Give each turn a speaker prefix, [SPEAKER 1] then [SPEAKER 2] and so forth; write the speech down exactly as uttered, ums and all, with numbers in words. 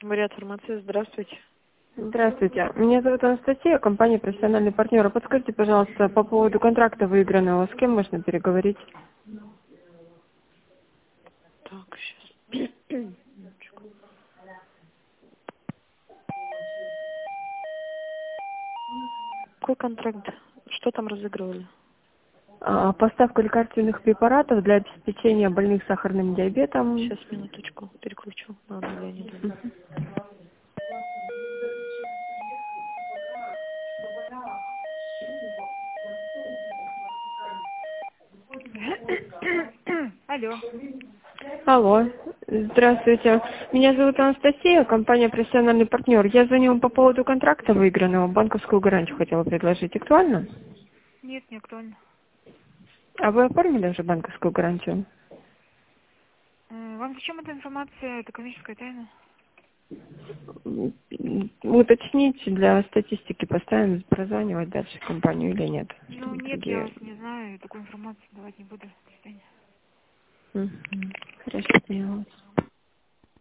[SPEAKER 1] Вариант фармации, здравствуйте.
[SPEAKER 2] Здравствуйте. Меня зовут Анастасия, компания «Профессиональный партнер». Подскажите, пожалуйста, по поводу контракта выигранного, с кем можно переговорить?
[SPEAKER 1] Так, сейчас. Какой контракт? Что там разыгрывали?
[SPEAKER 2] А, поставку лекарственных препаратов для обеспечения больных сахарным диабетом.
[SPEAKER 1] Сейчас, минуточку, переключу на Анну Леонидовну. Алло.
[SPEAKER 2] Алло, здравствуйте. Меня зовут Анастасия, компания «Профессиональный партнер». Я звоню вам по поводу контракта выигранного, банковскую гарантию хотела предложить. Актуально?
[SPEAKER 1] Нет, не актуально.
[SPEAKER 2] А вы оформили уже банковскую гарантию?
[SPEAKER 1] М, Вам зачем эта информация? Это коммерческая тайна.
[SPEAKER 2] М, Уточните, для статистики поставим, прозванивать дальше в компанию или нет.
[SPEAKER 1] Ну,
[SPEAKER 2] Чтобы
[SPEAKER 1] нет, я
[SPEAKER 2] другие...
[SPEAKER 1] вас не знаю, такую информацию давать не буду. До свидания.
[SPEAKER 2] Мгм. Хорошо, поняла.